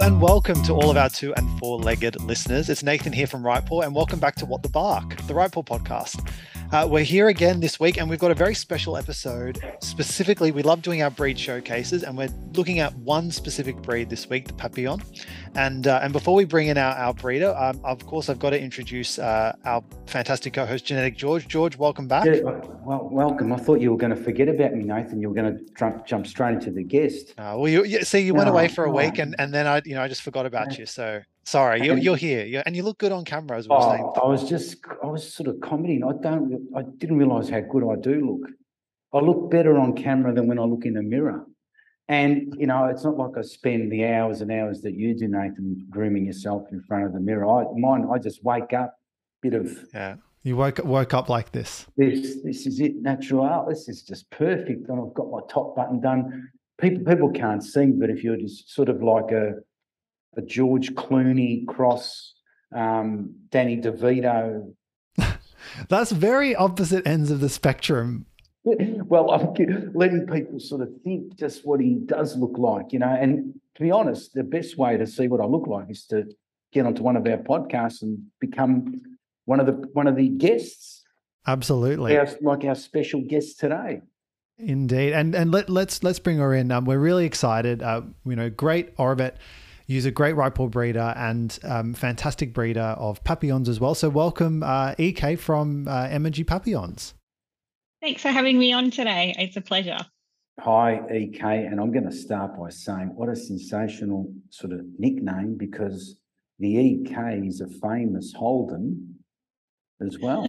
and welcome to all of our two and four-legged listeners. It's Nathan here from Right Paw, and welcome back to What the Bark, the Right Paw podcast. We're here again this week, and we've got a very special episode. Specifically, we love doing our breed showcases, and we're looking at one specific breed this week, the Papillon. And before we bring in our breeder, of course, I've got to introduce our fantastic co-host, Genetic George. George, welcome back. Yeah, well, welcome. I thought you were going to forget about me, Nathan. You were going to jump straight into the guest. Well, you went away for a week, and then I just forgot about you. So sorry, you're here, and you look good on camera as well. I was sort of commenting. I didn't realise how good I do look. I look better on camera than when I look in the mirror. And, it's not like I spend the hours and hours that you do, Nathan, grooming yourself in front of the mirror. I just wake up, Yeah, you woke up like this. This is it, natural. This is just perfect. And I've got my top button done. People can't see, but if you're just sort of like a George Clooney cross, Danny DeVito. That's very opposite ends of the spectrum. Well, I'm letting people sort of think just what he does look like, and to be honest, the best way to see what I look like is to get onto one of our podcasts and become one of the guests. Absolutely. Like our special guest today. Indeed. And let's bring her in. We're really excited. Great Orevet user, great Right Paw breeder, and fantastic breeder of Papillons as well. So welcome EK from Emoji Papillons. Thanks for having me on today. It's a pleasure. Hi, EK. And I'm going to start by saying what a sensational sort of nickname, because the EK is a famous Holden as well.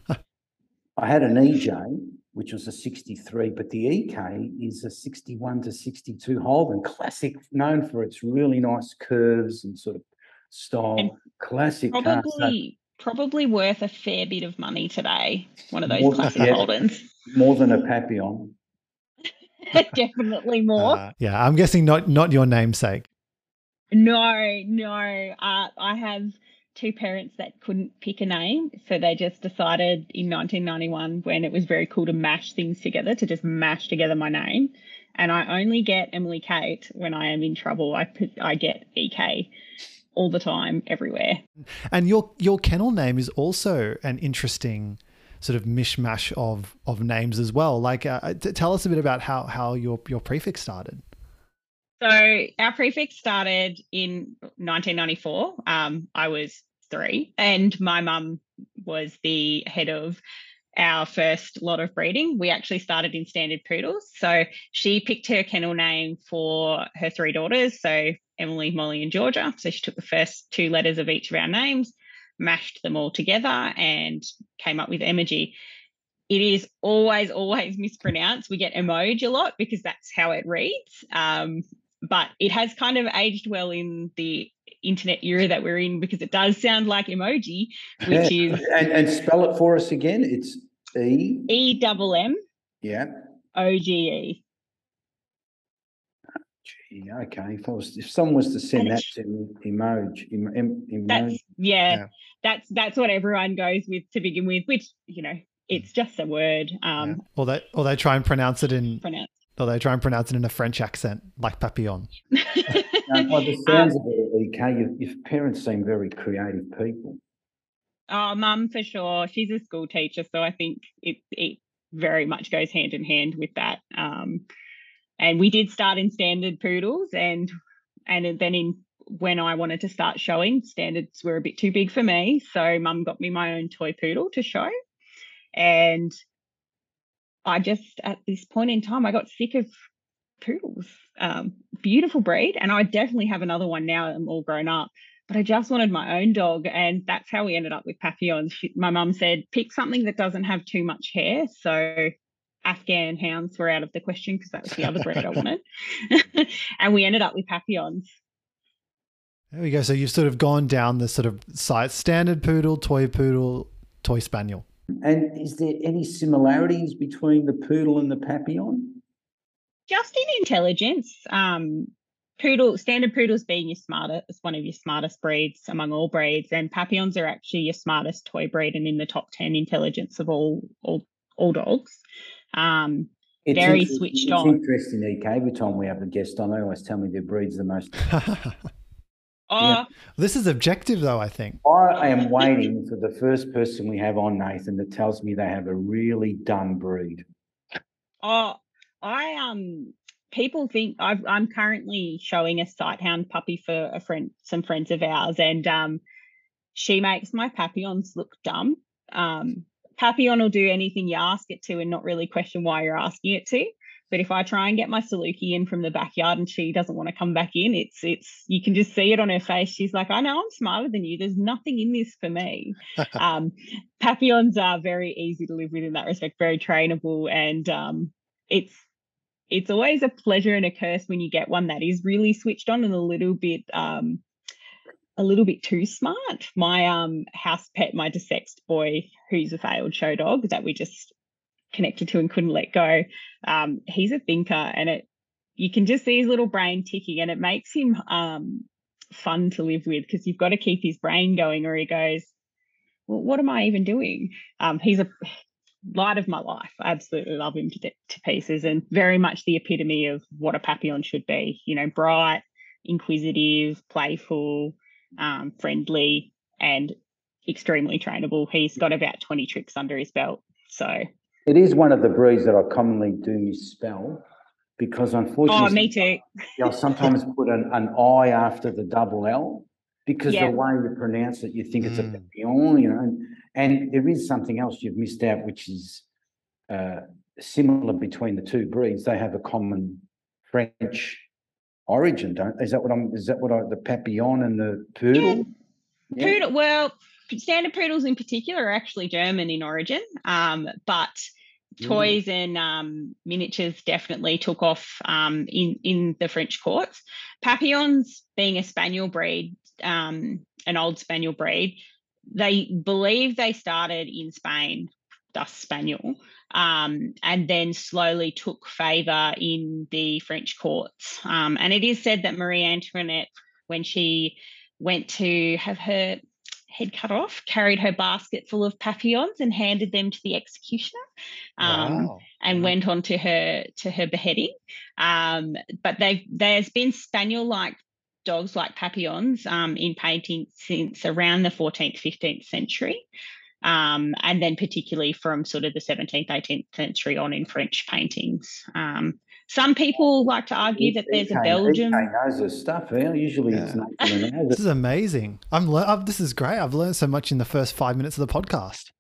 I had an EJ, which was a 63, but the EK is a 61 to 62 Holden. Classic, known for its really nice curves and sort of style. And classic car. Probably worth a fair bit of money today. One of those classic Holdens. More than a Papillon. Definitely more. Yeah, I'm guessing not your namesake. No. I have two parents that couldn't pick a name, so they just decided in 1991, when it was very cool to mash things together, to just mash together my name. And I only get Emily Kate when I am in trouble. I get EK. All the time, everywhere. And your kennel name is also an interesting sort of mishmash of names as well. Like, tell us a bit about how your prefix started. So our prefix started in 1994. I was 3, and my mum was the head of our first lot of breeding. We actually started in standard poodles. So she picked her kennel name for her 3 daughters. So Emily, Molly, and Georgia. So she took the first 2 letters of each of our names, mashed them all together, and came up with Emoji. It is always mispronounced. We get emoji a lot because that's how it reads. But it has kind of aged well in the internet era that we're in, because it does sound like emoji, which is... And spell it for us again. It's E-double-M. Yeah. O-G-E. Okay. If someone was to send that to emoji. That's what everyone goes with to begin with, which, it's just a word. Or they try and pronounce it in a French accent, like Papillon. By the sounds of it, EK, your parents seem very creative people. Oh, Mum, for sure. She's a school teacher, so I think it very much goes hand in hand with that. And we did start in standard poodles, and then when I wanted to start showing, standards were a bit too big for me. So Mum got me my own toy poodle to show. And I just, at this point in time, I got sick of poodles. Beautiful breed. And I definitely have another one now. I'm all grown up. But I just wanted my own dog. And that's how we ended up with Papillons. My mum said, pick something that doesn't have too much hair. So Afghan hounds were out of the question, because that was the other breed I wanted. And we ended up with Papillons. There we go. So you've sort of gone down the sort of standard poodle, toy spaniel. And is there any similarities between the poodle and the Papillon? Just in intelligence. Standard poodles being one of your smartest breeds among all breeds, and Papillons are actually your smartest toy breed and in the top 10 intelligence of all dogs. Very switched on. It's interesting, EK. Every time we have a guest on, they always tell me their breed's the most Oh, This is objective, though, I think. I am waiting for the first person we have on, Nathan, that tells me they have a really dumb breed. oh, people think I'm currently showing a sighthound puppy for some friends of ours, and she makes my Papillons look dumb. Papillon will do anything you ask it to and not really question why you're asking it to. But if I try and get my Saluki in from the backyard and she doesn't want to come back in, it's you can just see it on her face. She's like, I know I'm smarter than you. There's nothing in this for me. Papillons are very easy to live with in that respect, very trainable, and it's always a pleasure and a curse when you get one that is really switched on and a little bit too smart. My house pet, my Desexed boy, who's a failed show dog that we just connected to and couldn't let go, he's a thinker, and you can just see his little brain ticking, and it makes him fun to live with because you've got to keep his brain going or he goes, well, what am I even doing? He's a light of my life. I absolutely love him to pieces, and very much the epitome of what a Papillon should be. Bright, inquisitive, playful, friendly, and extremely trainable. He's got about 20 tricks under his belt. So it is one of the breeds that I commonly do misspell because, unfortunately, me too. I'll sometimes put an I after the double L because Yeah. the way you pronounce it, you think it's a Papillon, and there is something else you've missed out, which is similar between the two breeds. They have a common French origin, don't they? Is that what the Papillon and the Poodle? Yeah. Poodle, well, standard poodles in particular are actually German in origin, but toys and miniatures definitely took off in the French courts. Papillons, being a spaniel breed, an old spaniel breed, they believe they started in Spain, thus spaniel, and then slowly took favour in the French courts. And it is said that Marie Antoinette, when she went to have her head cut off, carried her basket full of Papillons and handed them to the executioner, and went on to her beheading. But there's been spaniel-like dogs like Papillons in painting since around the 14th, 15th century. And then particularly from sort of the 17th, 18th century on in French paintings. Some people like to argue that there's a Belgian. EK knows this stuff. Usually it's not. This is amazing. This is great. I've learned so much in the first 5 minutes of the podcast.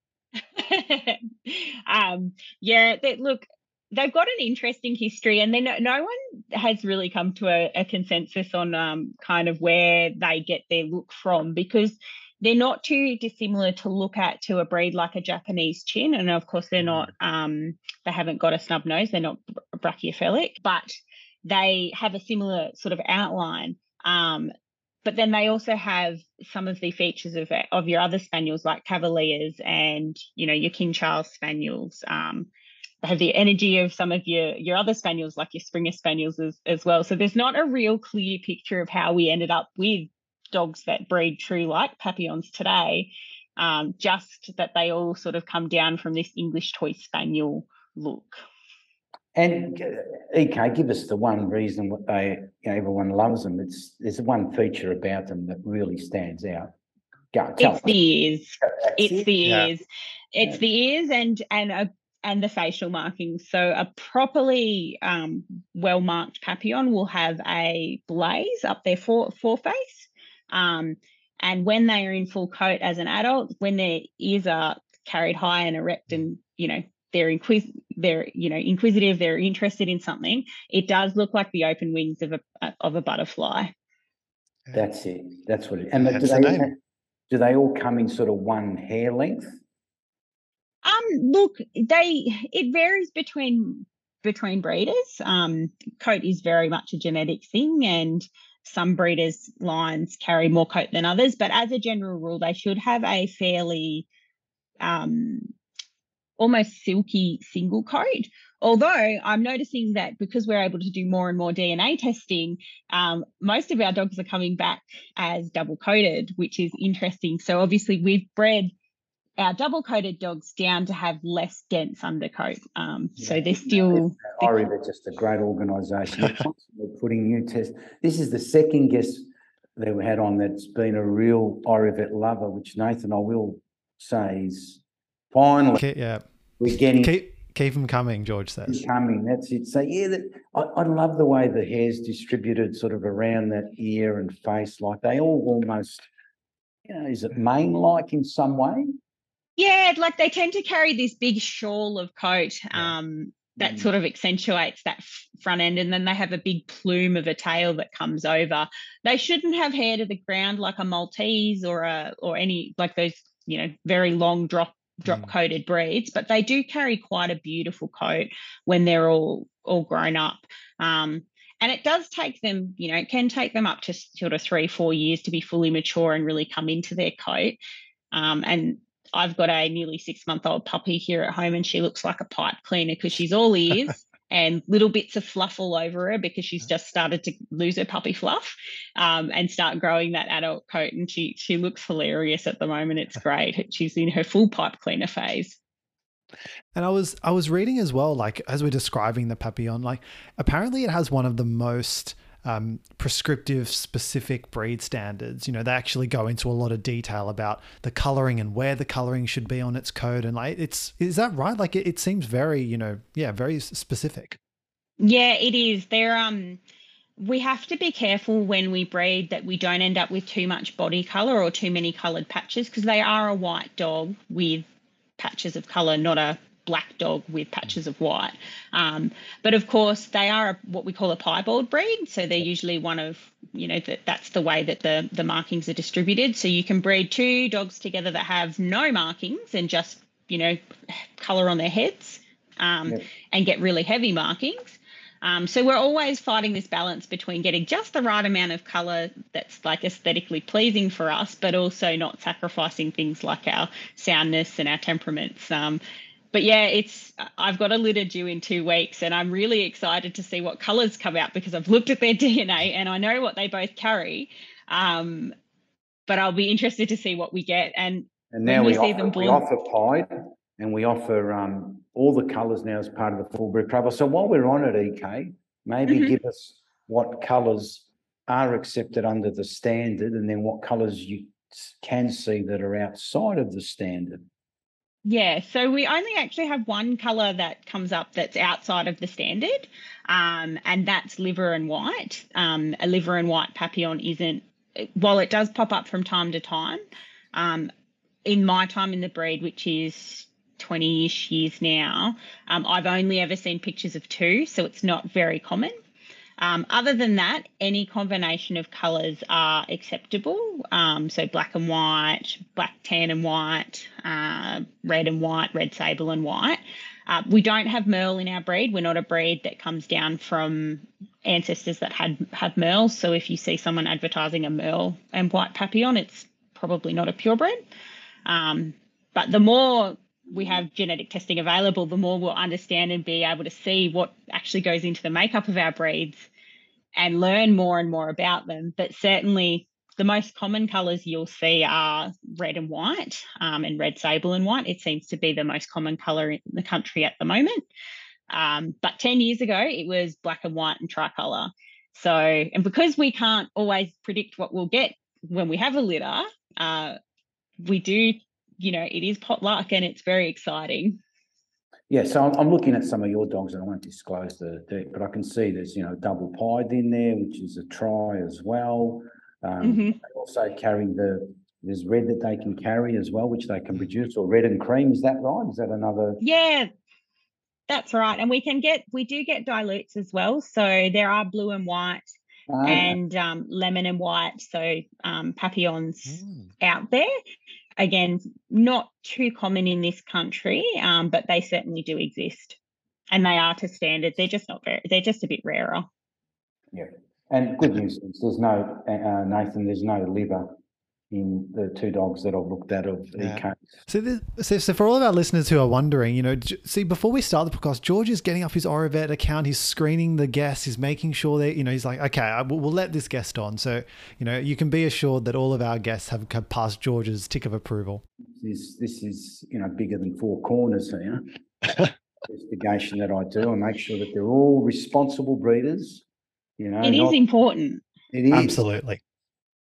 Look, they've got an interesting history, and then no one has really come to a consensus on kind of where they get their look from, because they're not too dissimilar to look at to a breed like a Japanese chin. And of course, they're not, they haven't got a snub nose. They're not brachycephalic, but they have a similar sort of outline. But then they also have some of the features of your other spaniels like Cavaliers and, your King Charles spaniels. They have the energy of some of your other spaniels like your Springer spaniels as well. So there's not a real clear picture of how we ended up with dogs that breed true like Papillons today, just that they all sort of come down from this English toy spaniel look. And EK, give us the one reason everyone loves them. There's one feature about them that really stands out. It's the ears. It's the ears. It's the ears and the facial markings. So a properly well-marked Papillon will have a blaze up their foreface. And when they are in full coat as an adult, when their ears are carried high and erect and, they're inquisitive, they're interested in something, it does look like the open wings of a butterfly. That's it. That's what it is. And do they all come in sort of one hair length? Look, it varies between breeders. Coat is very much a genetic thing, and some breeders' lines carry more coat than others. But as a general rule, they should have a fairly almost silky single coat. Although I'm noticing that because we're able to do more and more DNA testing, most of our dogs are coming back as double coated, which is interesting. So obviously we've bred our double-coated dogs down to have less dense undercoat. So they're still... ORI, they're just a great organisation. They're constantly putting new tests. This is the second guest that we had on that's been a real Orivet lover, which Nathan, I will say, is finally we're getting. Keep them coming, George says. Coming, that's it. So yeah, I love the way the hair's distributed sort of around that ear and face. Like they all almost, is it mane-like in some way? Yeah, like they tend to carry this big shawl of coat that sort of accentuates that front end, and then they have a big plume of a tail that comes over. They shouldn't have hair to the ground like a Maltese or any like those, very long drop coated breeds, but they do carry quite a beautiful coat when they're all grown up. And it does take them, it can take them up to sort of 3-4 years to be fully mature and really come into their coat. And I've got a nearly 6-month-old puppy here at home, and she looks like a pipe cleaner because she's all ears and little bits of fluff all over her because she's just started to lose her puppy fluff and start growing that adult coat. And she looks hilarious at the moment. It's great. She's in her full pipe cleaner phase. And I was reading as well, like as we're describing the Papillon, like apparently it has one of the most prescriptive specific breed standards. They actually go into a lot of detail about the coloring and where the coloring should be on its coat. And like, is that right? Like it seems very, very specific. Yeah, it is. We have to be careful when we breed that we don't end up with too much body color or too many colored patches, because they are a white dog with patches of color, not a black dog with patches of white. But of course, they are what we call a piebald breed. So they're usually one of, that's the way that the markings are distributed. So you can breed 2 dogs together that have no markings and just, colour on their heads and get really heavy markings. So we're always fighting this balance between getting just the right amount of colour that's like aesthetically pleasing for us, but also not sacrificing things like our soundness and our temperaments. But yeah, I've got a litter due in 2 weeks, and I'm really excited to see what colours come out because I've looked at their DNA and I know what they both carry. But I'll be interested to see what we get. And now we offer pied, and we offer all the colours now as part of the full breed profile. So while we're on it, EK, maybe give us what colours are accepted under the standard, and then what colours you can see that are outside of the standard. Yeah, so we only actually have one colour that comes up that's outside of the standard, and that's liver and white. A liver and white Papillon isn't, while it does pop up from time to time, in my time in the breed, which is 20-ish years now, I've only ever seen pictures of 2, so it's not very common. Other than that, any combination of colours are acceptable. So black and white, black, tan and white, red and white, red sable and white. We don't have merle in our breed. We're not a breed that comes down from ancestors that had merle. So if you see someone advertising a merle and white Papillon, it's probably not a purebred. But the more we have genetic testing available, the more we'll understand and be able to see what actually goes into the makeup of our breeds and learn more and more about them. But certainly the most common colours you'll see are red and white, and red sable and white. It seems to be the most common colour in the country at the moment. But 10 years ago, it was black and white and tricolour. So, and because we can't always predict what we'll get when we have a litter, we do, it is pot luck and it's very exciting. Yeah, so I'm looking at some of your dogs, and I won't disclose but I can see there's, double pied in there, which is a try as well. They also carry there's red that they can carry as well, which they can produce, or red and cream. Is that right? Is that another? Yeah, that's right. And we do get dilutes as well. So there are blue and white and lemon and white. So Papillons out there. Again, not too common in this country, but they certainly do exist, and they are to standard. They're just they're just a bit rarer. Yeah, and good news is there's no Nathan. There's no liver in the 2 dogs that I've looked at of EK. So for all of our listeners who are wondering, see, before we start the podcast, George is getting up his Orivet account. He's screening the guests. He's making sure that, he's like, okay, we'll let this guest on. So, you can be assured that all of our guests have passed George's tick of approval. This is, bigger than 4 corners here. Investigation that I do, and make sure that they're all responsible breeders. It is important. It is. Absolutely.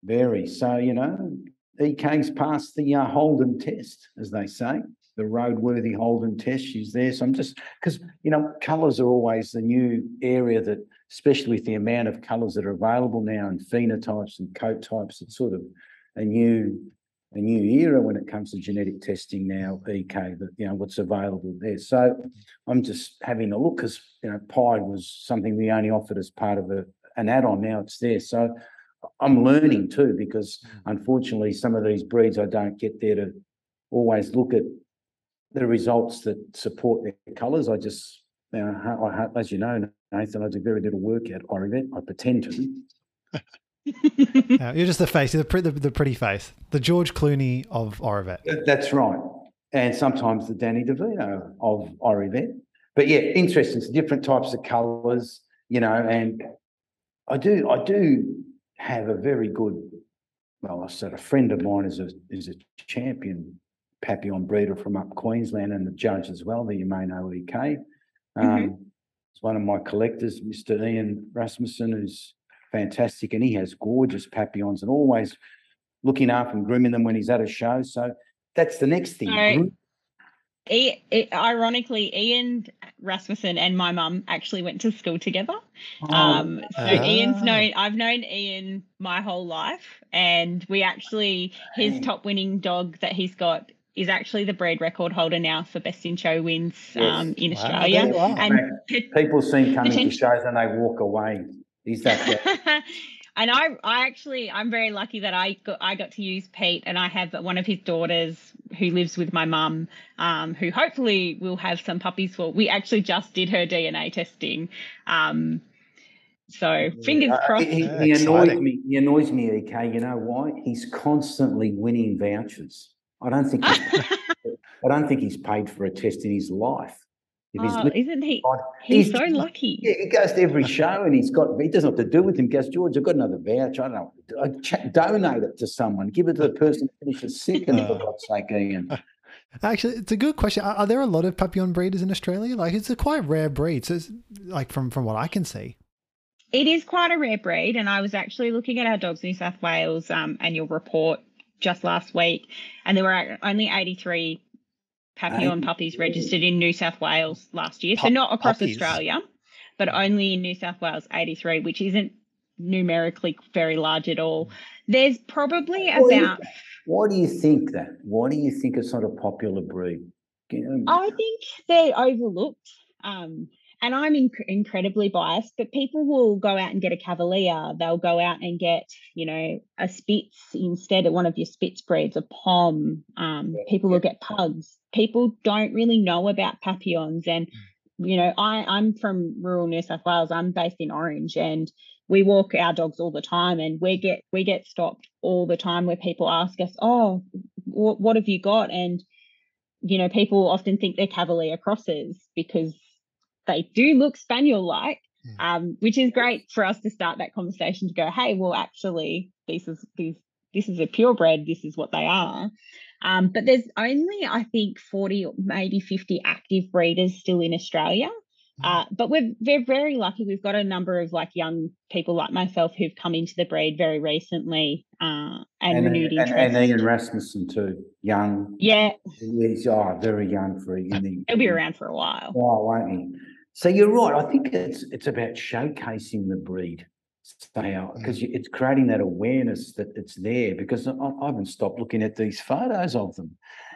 Very. So, EK's passed the Holden test, as they say, the roadworthy Holden test. She's there. So I'm just, because, colours are always the new area that, especially with the amount of colours that are available now and phenotypes and coat types, it's sort of a new era when it comes to genetic testing now, EK, that, what's available there. So I'm just having a look because, PIDE was something we only offered as part of an add-on. Now it's there. So I'm learning too, because unfortunately some of these breeds I don't get there to always look at the results that support their colours. I just, as you know, Nathan, I do very little work at Orivet. I pretend to. You're just the face, the pretty face, the George Clooney of Orivet. That's right. And sometimes the Danny DeVito of Orivet. But yeah, interesting. It's different types of colours, and I do have a very good, I said a friend of mine is a champion Papillon breeder from up Queensland and the judge as well, that you may know, EK. It's one of my collectors, Mr. Ian Rasmussen, who's fantastic, and he has gorgeous Papillons and always looking after and grooming them when he's at a show. So that's the next thing. Ironically, Ian Rasmussen and my mum actually went to school together. I've known Ian my whole life, and we actually, his top winning dog that he's got is actually the breed record holder now for best in show wins in Australia. And people see him coming to shows and they walk away. He's that. And I'm very lucky that I got to use Pete, and I have one of his daughters who lives with my mum, who hopefully will have some puppies for. We actually just did her DNA testing. So fingers crossed. He annoys me. He annoys me, EK. You know why? He's constantly winning vouchers. I don't think he's paid for a test in his life. Isn't he? He's so lucky. Yeah, he goes to every show and he doesn't have to do with him. He goes, George, I've got another voucher. I don't know. Donate it to someone. Give it to the person who finishes second, for God's sake, Ian. Actually, it's a good question. Are there a lot of Papillon breeders in Australia? Like, it's a quite rare breed. So, it's, like from what I can see, it is quite a rare breed. And I was actually looking at our Dogs New South Wales annual report just last week, and there were only 83 Papillon puppies registered in New South Wales last year. So not across Australia, but only in New South Wales, 83, which isn't numerically very large at all. There's probably about... Why do you think that? Why do you think it's not a popular breed? I think they're overlooked. And I'm incredibly biased, but people will go out and get a Cavalier. They'll go out and get, a Spitz instead of one of your Spitz breeds, a Pom. People will get pugs. People don't really know about Papillons. And, I'm from rural New South Wales. I'm based in Orange, and we walk our dogs all the time, and we get stopped all the time where people ask us, oh, what have you got? And, people often think they're Cavalier crosses because they do look spaniel-like, which is great for us to start that conversation to go, hey, well, actually, this is a purebred. This is what they are. But there's only, I think, 40 or maybe 50 active breeders still in Australia. But we're very lucky. We've got a number of young people like myself who've come into the breed very recently and renewed interest. And Ian Rasmussen too, young. Yeah. He's very young for Ian. He'll be around for a while. Oh, won't he? So you're right. I think it's about showcasing the breed, because it's creating that awareness that it's there. Because I haven't stopped looking at these photos of them.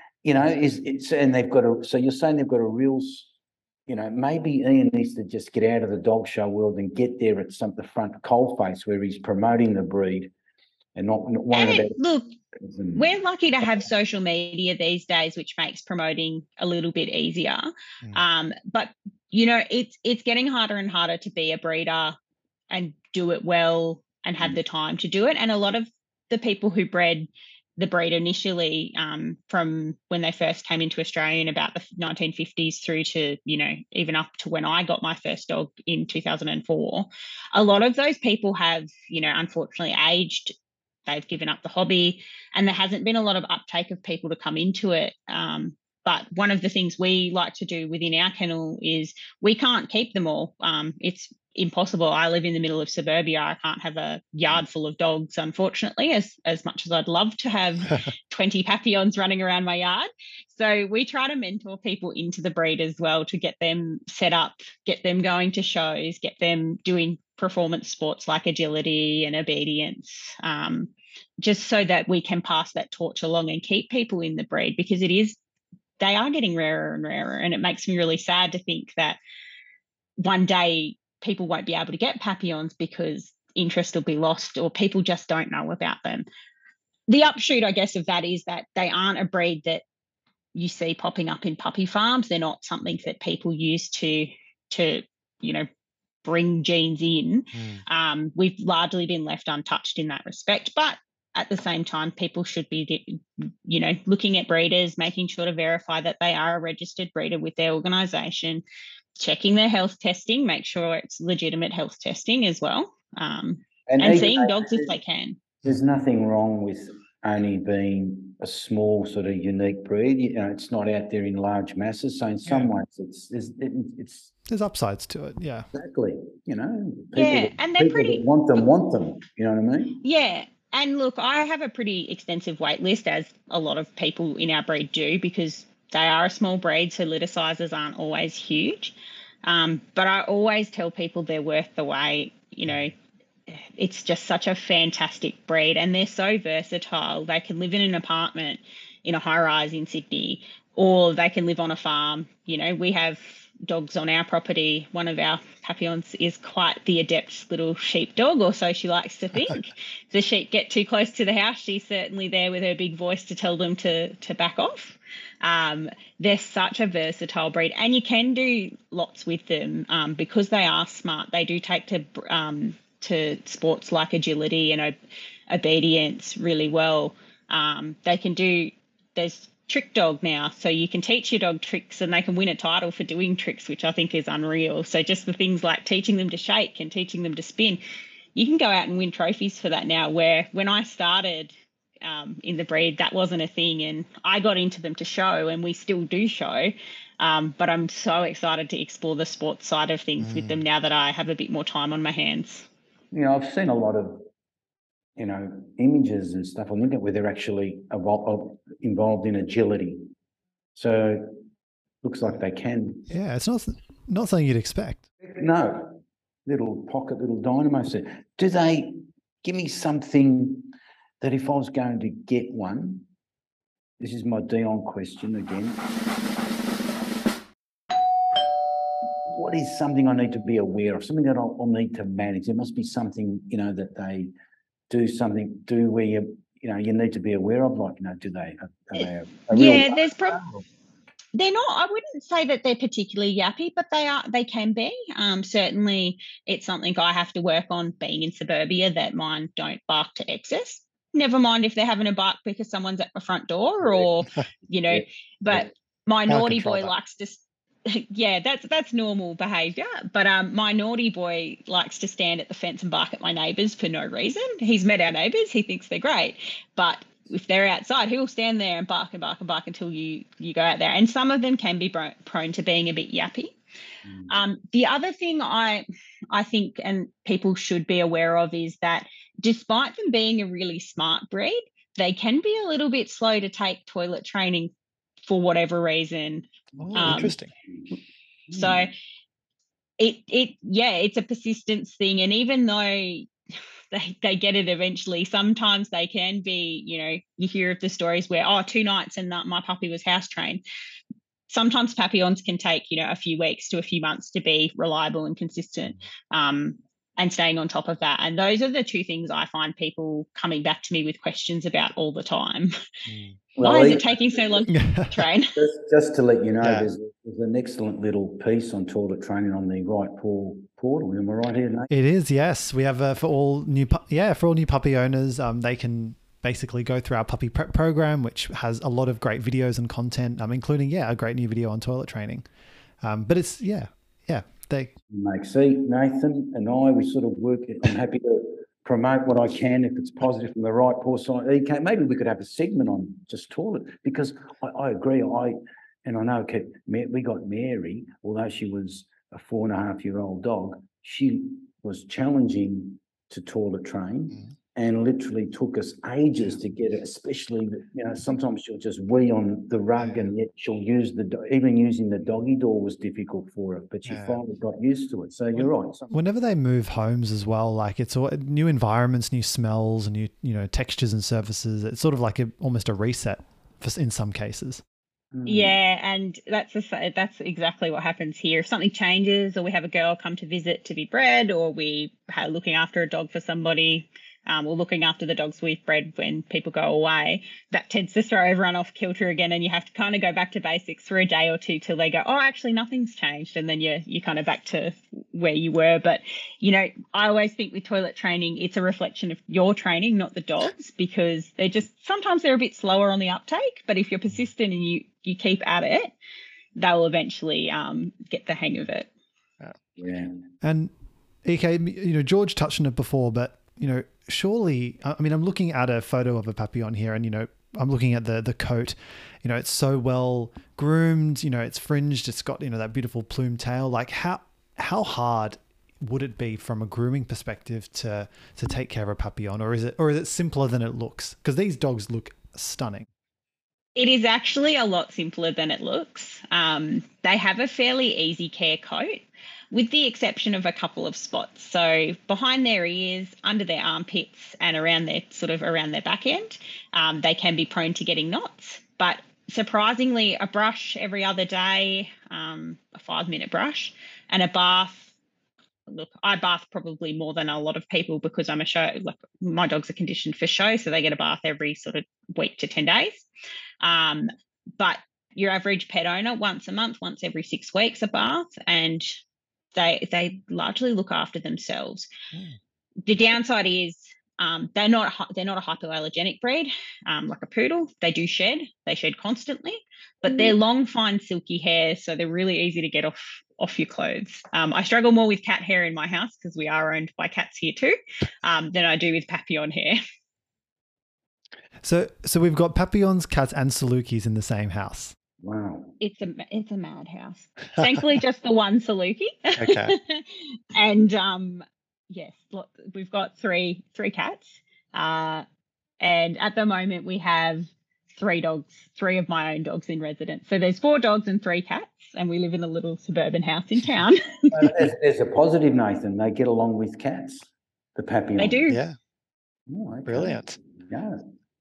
And they've got so you're saying they've got a real. Maybe Ian needs to just get out of the dog show world and get there at the front coalface where he's promoting the breed and not worrying about. Look, we're lucky to have social media these days, which makes promoting a little bit easier. But it's getting harder and harder to be a breeder and do it well and have the time to do it. And a lot of the people who bred the breed initially from when they first came into Australia in about the 1950s through to, even up to when I got my first dog in 2004, a lot of those people have, unfortunately aged. They've given up the hobby, and there hasn't been a lot of uptake of people to come into it. But one of the things we like to do within our kennel is we can't keep them all. It's impossible. I live in the middle of suburbia. I can't have a yard full of dogs, unfortunately, as much as I'd love to have 20 Papillons running around my yard. So we try to mentor people into the breed as well to get them set up, get them going to shows, get them doing performance sports like agility and obedience, just so that we can pass that torch along and keep people in the breed, because they are getting rarer and rarer. And it makes me really sad to think that one day people won't be able to get Papillons because interest will be lost or people just don't know about them. The upshoot, I guess, of that is that they aren't a breed that you see popping up in puppy farms. They're not something that people use to bring genes in. We've largely been left untouched in that respect. But at the same time, people should be, looking at breeders, making sure to verify that they are a registered breeder with their organisation, checking their health testing, make sure it's legitimate health testing as well, and seeing dogs if they can. There's nothing wrong with only being a small sort of unique breed. It's not out there in large masses. So in some ways, there's upsides to it. Yeah, exactly. And they're pretty want them. You know what I mean? Yeah. And look, I have a pretty extensive wait list, as a lot of people in our breed do, because they are a small breed, so litter sizes aren't always huge. But I always tell people they're worth the wait. It's just such a fantastic breed, and they're so versatile. They can live in an apartment in a high-rise in Sydney, or they can live on a farm. We have dogs on our property. One of our Papillons is quite the adept little sheepdog, or so she likes to think. If the sheep get too close to the house, she's certainly there with her big voice to tell them to back off. They're such a versatile breed, and you can do lots with them because they are smart. They do take to sports like agility and obedience really well. They can do, there's trick dog now, so you can teach your dog tricks and they can win a title for doing tricks, which I think is unreal. So just the things like teaching them to shake and teaching them to spin, you can go out and win trophies for that now, where when I started in the breed, that wasn't a thing, and I got into them to show, and we still do show, but I'm so excited to explore the sports side of things with them now that I have a bit more time on my hands. I've seen a lot of images and stuff on the internet where they're actually involved in agility. So looks like they can. Yeah, it's not something you'd expect. No, little dynamos there. Do they give me something that if I was going to get one, this is my Dion question again, what is something I need to be aware of, something that I'll need to manage? There must be something, that they do where you need to be aware of, like, do they? There's probably. They're not, I wouldn't say that they're particularly yappy, but they can be. Certainly it's something I have to work on being in suburbia, that mine don't bark to excess. Never mind if they're having a bark because someone's at my front door or, but my naughty boy likes to, that's normal behaviour. But my naughty boy likes to stand at the fence and bark at my neighbours for no reason. He's met our neighbours, he thinks they're great. But if they're outside, he'll stand there and bark and bark and bark until you go out there. And some of them can be prone to being a bit yappy. The other thing I think, and people should be aware of, is that despite them being a really smart breed, they can be a little bit slow to take toilet training for whatever reason. Interesting. So it's a persistence thing. And even though they get it eventually, sometimes they can be, you hear of the stories where, 2 nights and my puppy was house trained. Sometimes Papillons can take, a few weeks to a few months to be reliable and consistent, and staying on top of that. And those are the 2 things I find people coming back to me with questions about all the time. Why is it taking so long to train? Just to let you know, there's an excellent little piece on toilet training on the Right Paw portal. Am I right here, Nate? It is, yes. We have for all new puppy owners, they can basically go through our puppy prep program, which has a lot of great videos and content, including a great new video on toilet training. But it's See, Nathan and I, we sort of work. I'm happy to promote what I can if it's positive from the Right Paw side. Maybe we could have a segment on just toilet, because I agree. and I know we got Mary, although she was a 4.5-year-old dog, she was challenging to toilet train and literally took us ages to get it, especially, sometimes she'll just wee on the rug and yet she'll use even using the doggy door was difficult for her, but she finally got used to it. So you're right. Whenever they move homes as well, like it's all new environments, new smells, and new textures and surfaces. It's sort of like almost a reset in some cases. Yeah, and that's exactly what happens here. If something changes, or we have a girl come to visit to be bred, or we are looking after a dog for somebody, or looking after the dogs we've bred when people go away, that tends to throw everyone off kilter again, and you have to kind of go back to basics for a day or two till they go, oh, actually nothing's changed, and then you're kind of back to where you were. But I always think with toilet training, it's a reflection of your training, not the dogs, because sometimes they're a bit slower on the uptake, but if you're persistent and you keep at it, they'll eventually get the hang of it. Yeah. And EK, George touched on it before, but surely, I'm looking at a photo of a Papillon here, and I'm looking at the coat. It's so well groomed. It's fringed. It's got that beautiful plume tail. Like how hard would it be from a grooming perspective to take care of a Papillon, or is it simpler than it looks? Because these dogs look stunning. It is actually a lot simpler than it looks. They have a fairly easy care coat, with the exception of a couple of spots. So behind their ears, under their armpits, and around their back end, they can be prone to getting knots. But surprisingly, a brush every other day, a 5-minute brush, and a bath. Look, I bath probably more than a lot of people because I'm a show. Like my dogs are conditioned for show, so they get a bath every sort of week to 10 days. But your average pet owner, once a month, once every 6 weeks, a bath, and they largely look after themselves. The downside is they're not a hypoallergenic breed like a poodle. They do shed. They shed constantly, but they're long, fine, silky hair, so they're really easy to get off your clothes. I struggle more with cat hair in my house because we are owned by cats here too, than I do with Papillon hair. So we've got Papillons, cats, and Salukis in the same house. Wow. It's a madhouse. Thankfully, just the one Saluki. Okay. And yes, we've got three cats. And at the moment we have 3 dogs, 3 of my own dogs in residence. So there's 4 dogs and 3 cats, and we live in a little suburban house in town. There's a positive, Nathan. They get along with cats, the Papillon. They do. Yeah. Oh, okay. Brilliant. Yeah.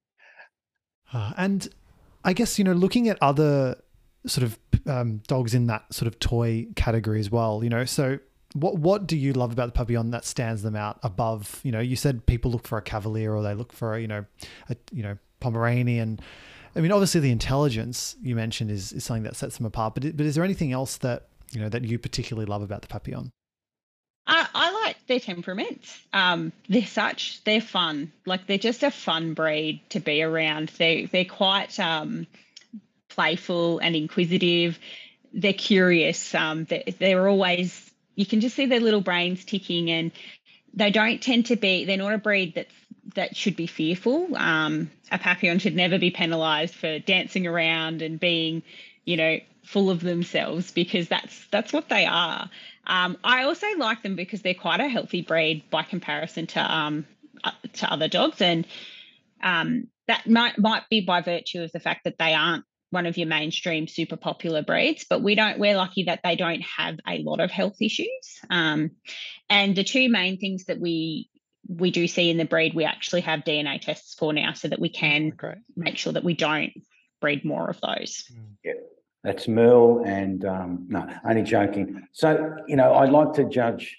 And I guess, looking at other sort of dogs in that sort of toy category as well, so what do you love about the Papillon that stands them out above? You said people look for a Cavalier or they look for a Pomeranian. Obviously the intelligence you mentioned is something that sets them apart, but is there anything else that you particularly love about the Papillon? I like their temperaments. They're fun. Like they're just a fun breed to be around. They're quite playful and inquisitive. They're curious. They're always, you can just see their little brains ticking, and they don't tend to be, they're not a breed that should be fearful. A Papillon should never be penalised for dancing around and being, full of themselves, because that's what they are. I also like them because they're quite a healthy breed by comparison to other dogs, and that might be by virtue of the fact that they aren't one of your mainstream super popular breeds, but we're lucky that they don't have a lot of health issues. And the 2 main things that we do see in the breed, we actually have DNA tests for now, so that we can make sure that we don't breed more of those. Yeah. That's Merle and no, only joking. So I like to judge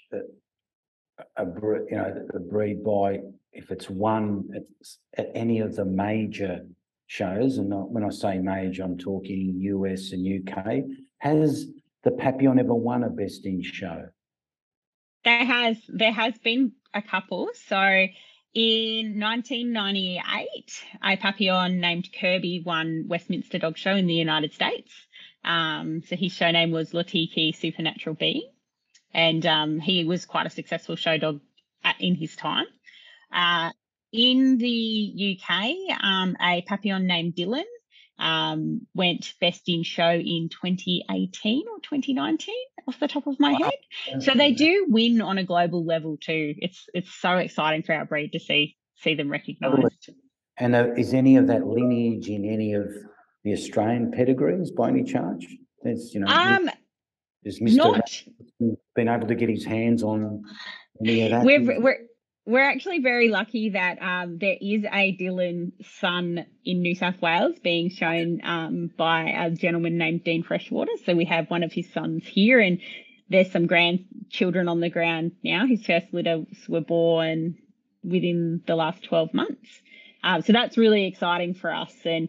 the breed by if it's won at any of the major shows, and when I say major, I'm talking US and UK. Has the Papillon ever won a Best in Show? There has been a couple. So in 1998, a Papillon named Kirby won Westminster Dog Show in the United States. So his show name was Latiki Supernatural Being, and he was quite a successful show dog in his time. In the UK, a Papillon named Dylan went best in show in 2018 or 2019 off the top of my head. So they do win on a global level too. It's so exciting for our breed to see them recognised. And is any of that lineage in any of the Australian pedigrees by any chance? There's, has Mr. Not been able to get his hands on any of that? We're actually very lucky that there is a Dylan son in New South Wales being shown by a gentleman named Dean Freshwater. So we have one of his sons here, and there's some grandchildren on the ground now. His first litters were born within the last 12 months. So that's really exciting for us. And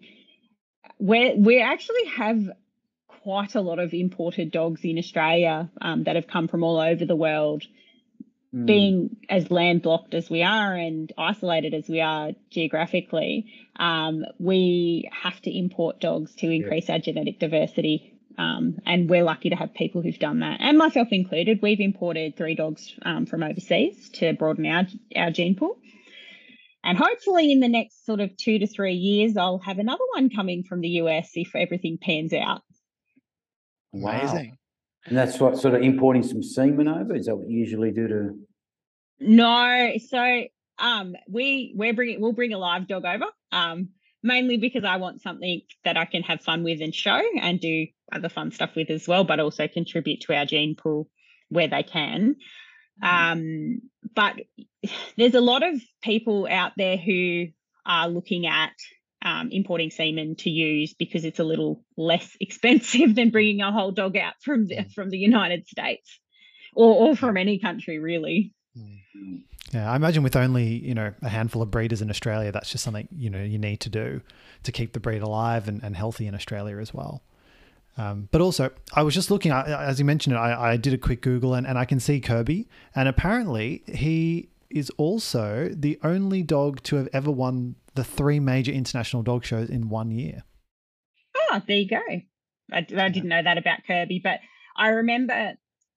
we actually have quite a lot of imported dogs in Australia that have come from all over the world. Being as landlocked as we are and isolated as we are geographically, we have to import dogs to increase our genetic diversity. And we're lucky to have people who've done that, and myself included. We've imported 3 dogs from overseas to broaden our gene pool. And hopefully in the next sort of 2 to 3 years, I'll have another one coming from the US if everything pans out. Amazing. Wow. And that's what, sort of importing some semen over? Is that what you usually do to? No. So we'll bring a live dog over, mainly because I want something that I can have fun with and show and do other fun stuff with as well, but also contribute to our gene pool where they can. But there's a lot of people out there who are looking at importing semen to use because it's a little less expensive than bringing a whole dog out from the United States or from any country, really. Yeah, I imagine with only, a handful of breeders in Australia, that's just something, you need to do to keep the breed alive and healthy in Australia as well. But also, I was just looking, as you mentioned it, I did a quick Google and I can see Kirby, and apparently he is also the only dog to have ever won the 3 major international dog shows in 1 year. Oh, there you go. I didn't know that about Kirby, but I remember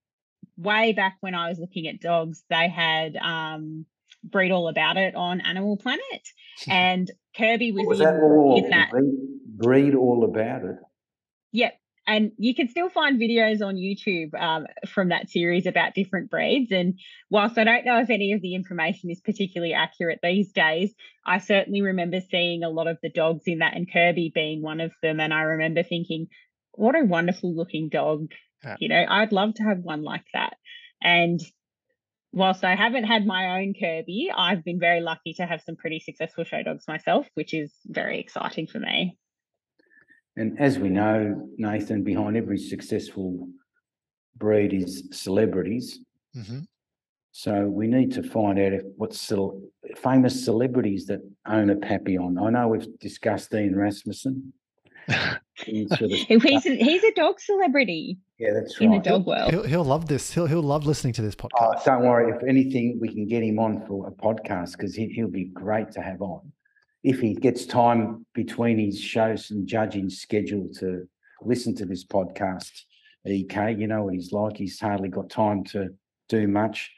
way back when I was looking at dogs, they had Breed All About It on Animal Planet, and Kirby was in that. Breed All About It? Yep. And you can still find videos on YouTube from that series about different breeds. And whilst I don't know if any of the information is particularly accurate these days, I certainly remember seeing a lot of the dogs in that, and Kirby being one of them. And I remember thinking, what a wonderful looking dog. Yeah. I'd love to have one like that. And whilst I haven't had my own Kirby, I've been very lucky to have some pretty successful show dogs myself, which is very exciting for me. And as we know, Nathan, behind every successful breed is celebrities. Mm-hmm. So we need to find out what's famous celebrities that own a Papillon. I know we've discussed Ian Rasmussen. He's a dog celebrity. Yeah, that's right. In the dog world. He'll love this. He'll love listening to this podcast. Don't worry. If anything, we can get him on for a podcast because he'll be great to have on. If he gets time between his shows and judging schedule to listen to this podcast, EK, you know what he's like. He's hardly got time to do much.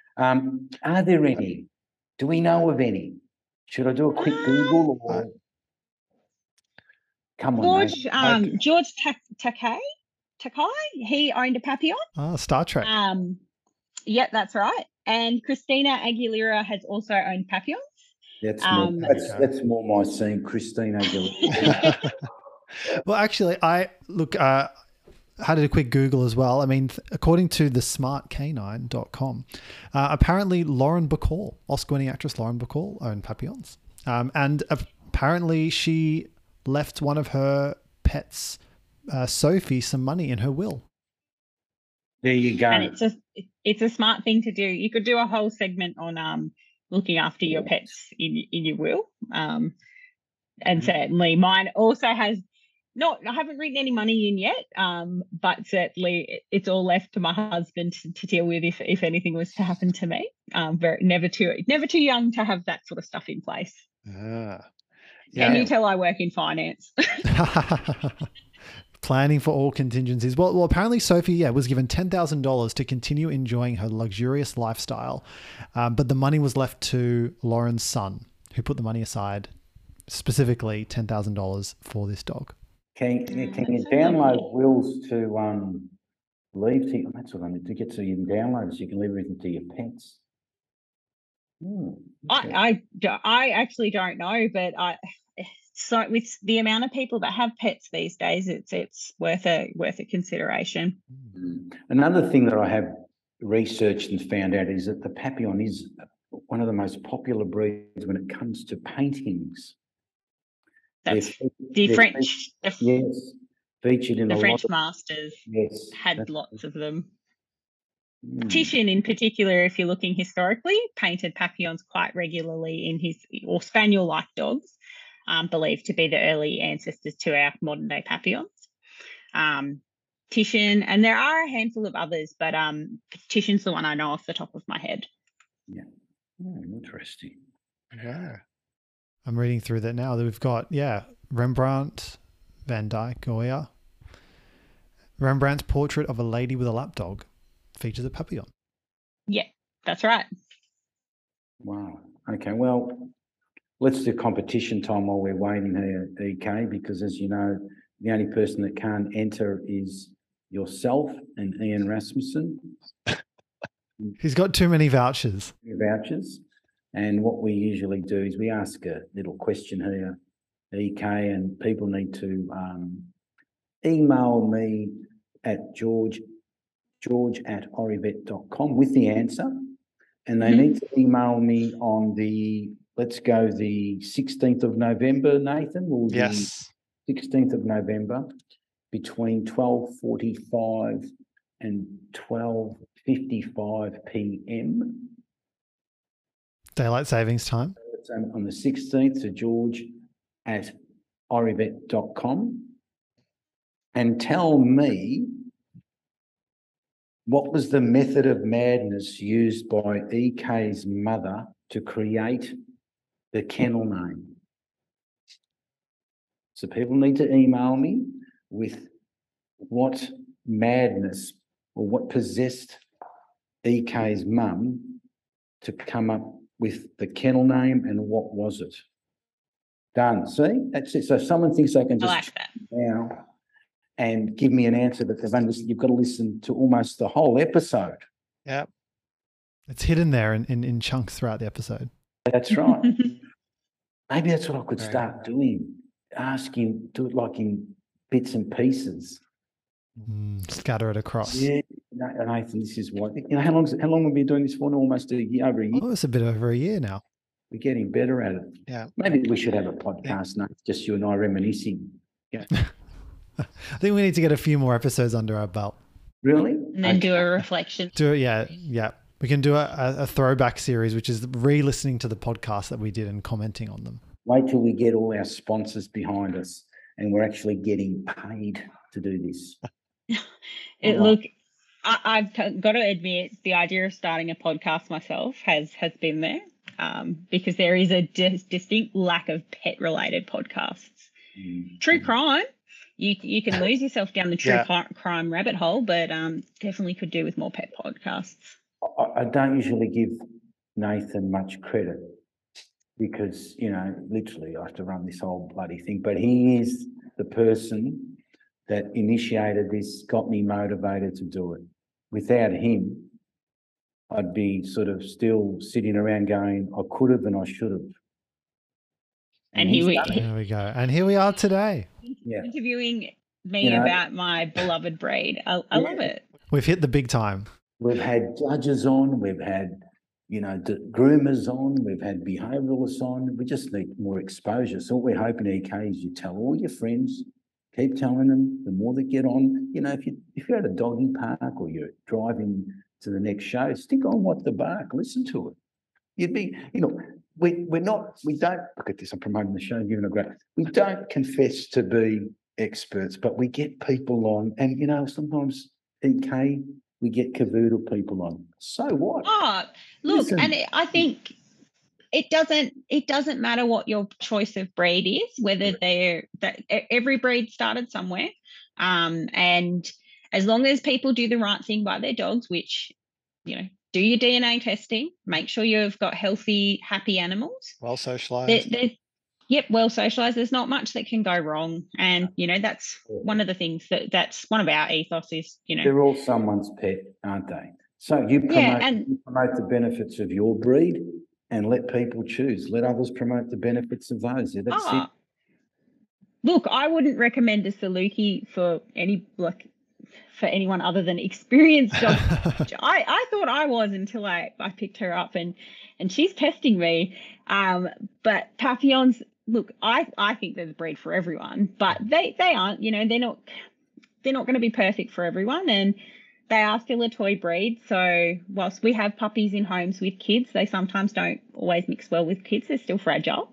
Are there any? Do we know of any? Should I do a quick Google? Or... Come on, George Takei, he owned a Papillon. Oh, Star Trek. Yep, that's right. And Christina Aguilera has also owned Papillons. That's more my scene, Christina Aguilera. Well, actually, I had a quick Google as well. I mean, according to the smartcanine.com, apparently Lauren Bacall, Oscar-winning actress Lauren Bacall, owned Papillons. And apparently she left one of her pets, Sophie, some money in her will. There you go. And it's a smart thing to do. You could do a whole segment on looking after your pets in your will. And certainly mine also has I haven't written any money in yet, but certainly it's all left to my husband to deal with if anything was to happen to me. Never too young to have that sort of stuff in place. Yeah. Can you tell I work in finance? Planning for all contingencies. Well, apparently Sophie, was given $10,000 to continue enjoying her luxurious lifestyle, but the money was left to Lauren's son, who put the money aside specifically $10,000 for this dog. Can you download wills to leave to? That's what I need to get, so you can download it so you can leave everything to your pets. I actually don't know, but so with the amount of people that have pets these days, it's worth a consideration. Another thing that I have researched and found out is that the Papillon is one of the most popular breeds when it comes to paintings. That's the French. Yes, featured in the a French lot of, masters. Yes, had lots of them. Titian, in particular, if you're looking historically, painted Papillons quite regularly in his or spaniel-like dogs, believed to be the early ancestors to our modern-day Papillons. Titian, and there are a handful of others, but Titian's the one I know off the top of my head. Yeah, interesting. Yeah, I'm reading through that now. We've got Rembrandt, Van Dyck, Goya. Rembrandt's portrait of a lady with a lapdog features a Papillon. Yeah, that's right. Wow. Okay, well, let's do competition time while we're waiting here, EK, because as you know, the only person that can't enter is yourself and Ian Rasmussen. He's got too many vouchers. And what we usually do is we ask a little question here, EK, and people need to email me at george@orivet.com with the answer. And they need to email me on the 16th of November, Nathan? Yes. 16th of November between 12:45 and 12:55 p.m. Daylight savings time. On the 16th to george@orivet.com, and tell me what was the method of madness used by EK's mother to create the kennel name. So people need to email me with what madness or what possessed EK's mum to come up with the kennel name and what was it. Done. See, that's it. So someone thinks they can just like that now and give me an answer that they've listened. You've got to listen to almost the whole episode. Yeah. It's hidden there in chunks throughout the episode. That's right. Maybe that's what I could start doing. Asking, do it like in bits and pieces. Scatter it across. Yeah, Nathan, this is what, how long have we been doing this for? Almost over a year. Oh, it's a bit over a year now. We're getting better at it. Yeah. Maybe we should have a podcast, Nathan, just you and I reminiscing. Yeah. I think we need to get a few more episodes under our belt. Really? And then do a reflection. Yeah. We can do a throwback series, which is re-listening to the podcast that we did and commenting on them. Wait till we get all our sponsors behind us and we're actually getting paid to do this. Look, I've got to admit, the idea of starting a podcast myself has been there, because there is a distinct lack of pet-related podcasts. True crime, you can lose yourself down the true crime rabbit hole, but definitely could do with more pet podcasts. I don't usually give Nathan much credit because, literally I have to run this whole bloody thing, but he is the person that initiated this, got me motivated to do it. Without him, I'd be sort of still sitting around going, I could have and I should have. And there we go. And here we are today. Yeah. Interviewing me about my beloved breed. I love it. We've hit the big time. We've had judges on, we've had, groomers on, we've had behaviouralists on. We just need more exposure. So what we're hoping, EK, is you tell all your friends, keep telling them, the more they get on. If you're at a doggy park or you're driving to the next show, stick on What the Bark, listen to it. You'd be, we don't, look at this, I'm promoting the show, giving a great, we don't confess to be experts, but we get people on, and sometimes, EK, we get cavoodle people on. So what? Oh, look, listen. And I think it doesn't matter what your choice of breed is, whether every breed started somewhere, and as long as people do the right thing by their dogs, which do your DNA testing, make sure you've got healthy, happy animals, well socialized. Yep, well socialized. There's not much that can go wrong, and that's one of the things that's one of our ethos is They're all someone's pet, aren't they? So you promote the benefits of your breed and let people choose. Let others promote the benefits of those. Yeah, that's it. Look, I wouldn't recommend a Saluki for anyone other than experienced dogs. I thought I was until I picked her up and she's testing me. But Papillons, look, I think they're the breed for everyone, but they aren't. They're not going to be perfect for everyone, and they are still a toy breed. So whilst we have puppies in homes with kids, they sometimes don't always mix well with kids. They're still fragile.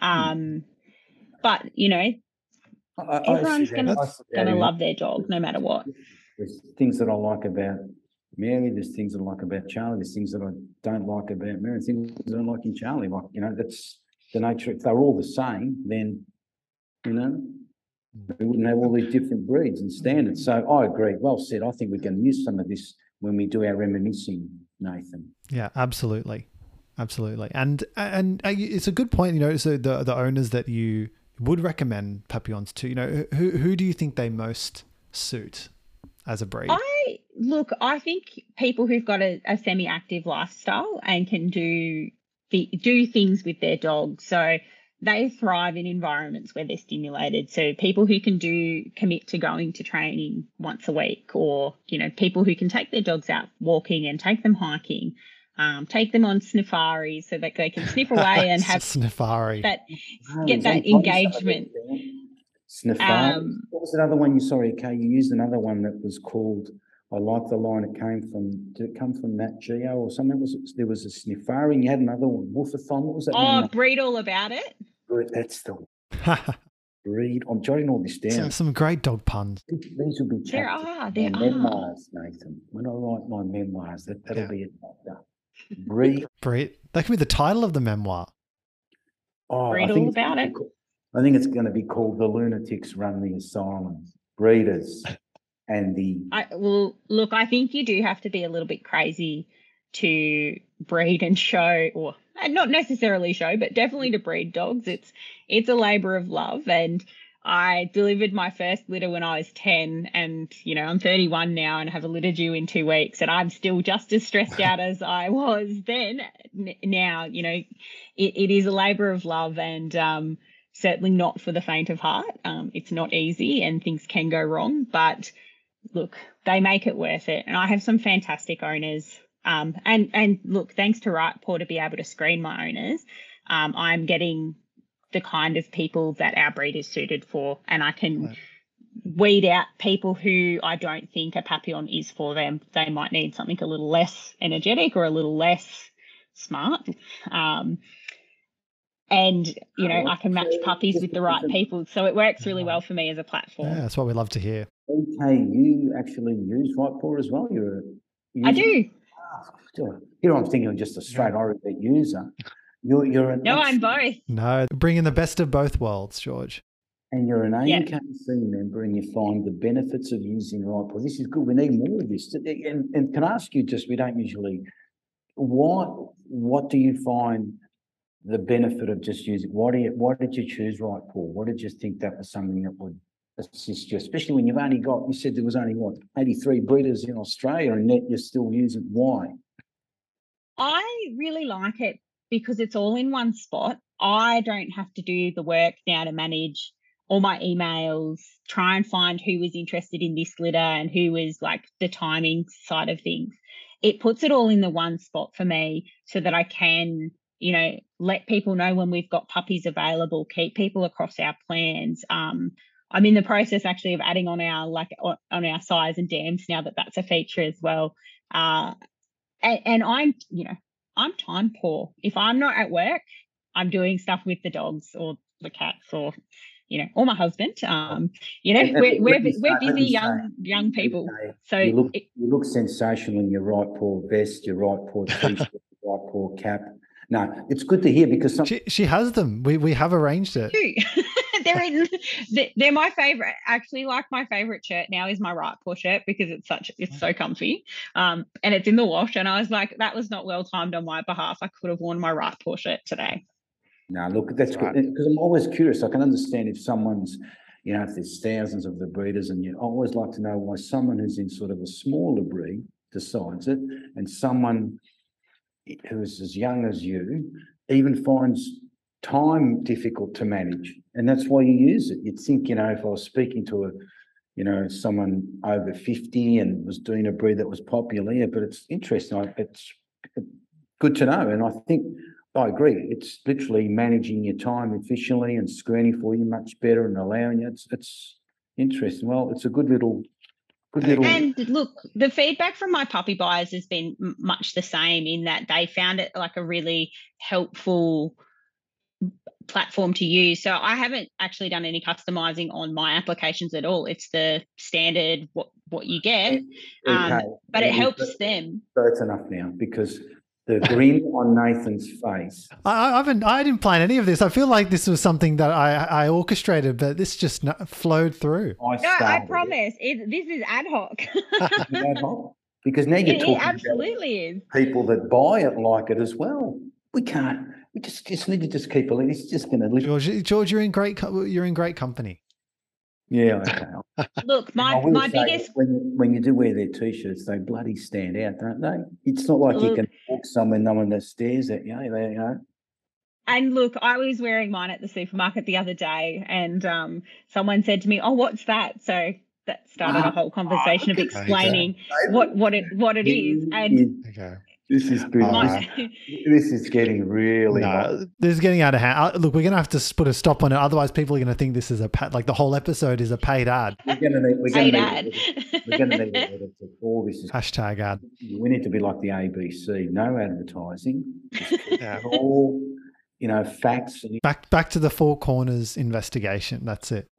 But everyone's going to love their dog no matter what. There's things that I like about Mary. There's things that I like about Charlie. There's things that I don't like about Mary. Things that I don't like in Charlie. Like, that's the nature. If they're all the same, then, we wouldn't have all these different breeds and standards. So I agree. Well said. I think we can use some of this when we do our reminiscing, Nathan. Yeah, absolutely. Absolutely. And it's a good point, so the owners that you would recommend Papillons to, who do you think they most suit as a breed? I think people who've got a semi-active lifestyle and can do things with their dog. So they thrive in environments where they're stimulated. So people who can commit to going to training once a week, or, people who can take their dogs out walking and take them hiking, take them on safari so that they can sniff away and have safari. Get that engagement. Safari. What was another one? You used another one that was called, I like the line it came from. Did it come from Nat Geo or something? There was a Sniffari, and you had another one, Wolfathon. What was that? Oh, Breed All About It. That's the breed. I'm jotting all this down. Some great dog puns. These will be there are memoirs, Nathan. When I write my memoirs, that'll be a chapter. Breed. That could be the title of the memoir. Breed All About It. I think it's going to be called The Lunatics Run the Asylum. Breeders. I think you do have to be a little bit crazy to breed and show, or not necessarily show, but definitely to breed dogs. It's a labor of love, and I delivered my first litter when I was 10, and I'm 31 now and have a litter due in 2 weeks, and I'm still just as stressed out as I was then. Now, it is a labor of love, and certainly not for the faint of heart. It's not easy, and things can go wrong, but look, they make it worth it. And I have some fantastic owners. And look, thanks to Right Paw to be able to screen my owners, I'm getting the kind of people that our breed is suited for, and I can weed out people who I don't think a Papillon is for them. They might need something a little less energetic or a little less smart. And, I can match puppies with the right people. So it works really well for me as a platform. Yeah, that's what we love to hear. Okay, you actually use Right Paw as well? I do. Here I'm thinking of just a straight Oribet user. I'm both. No, bringing the best of both worlds, George. And you're an AMKC member, and you find the benefits of using Right Paw. This is good. We need more of this. And can I ask you, we don't usually, what do you find the benefit of just using? Why did you choose Right Paw? What did you think that was something that would assist you, especially when you've only got, you said there was only 83 breeders in Australia, and yet you're still using? Why? I really like it because it's all in one spot. I don't have to do the work now to manage all my emails, try and find who was interested in this litter and who was like the timing side of things. It puts it all in the one spot for me so that I can, let people know when we've got puppies available, keep people across our plans. I'm in the process actually of adding on our size and dams now that that's a feature as well. And I'm time poor. If I'm not at work, I'm doing stuff with the dogs or the cats or, or my husband. We're busy young people. So you look sensational in your Right Paw vest, your Right Paw t-shirt, your Right Paw cap. No, it's good to hear because she has them. We have arranged it. They're my favorite. Actually, like my favorite shirt now is my Right Paw shirt because it's so comfy. And it's in the wash. And I was like, that was not well timed on my behalf. I could have worn my Right Paw shirt today. No, look, that's Right. good because I'm always curious. I can understand if someone's, if there's thousands of the breeders, and I always like to know why someone who's in sort of a smaller breed decides it, and someone who's as young as you even finds time difficult to manage, and that's why you use it. You'd think, if I was speaking to someone over 50 and was doing a breed that was popular, yeah, but it's interesting. It's good to know, and I think I agree. It's literally managing your time efficiently and screening for you much better and allowing you. It's interesting. Well, it's a good little. And look, the feedback from my puppy buyers has been much the same in that they found it like a really helpful platform to use. So I haven't actually done any customizing on my applications at all. It's the standard what you get, but it helps them. So it's enough now because the grin on Nathan's face. I didn't plan any of this. I feel like this was something that I orchestrated, but this just flowed through. I promise. This is ad hoc. Ad hoc? Because now you're talking absolutely is. People that buy it like it as well. We can't. We just need to just keep it. It's just going to live. George, you're in great company. Yeah. Okay. Look, my biggest when you do wear their t-shirts, they bloody stand out, don't they? It's not like you can walk somewhere, no one that stares at you. And look, I was wearing mine at the supermarket the other day, and someone said to me, "Oh, what's that?" So that started a whole conversation of explaining what it is. And this is good. This is getting really hot. This is getting out of hand. Look, we're going to have to put a stop on it. Otherwise, people are going to think this is like the whole episode is a paid ad. We're going to need an edit for all this. Hashtag ad. We need to be like the ABC. No advertising. All, facts. Back to the Four Corners investigation. That's it.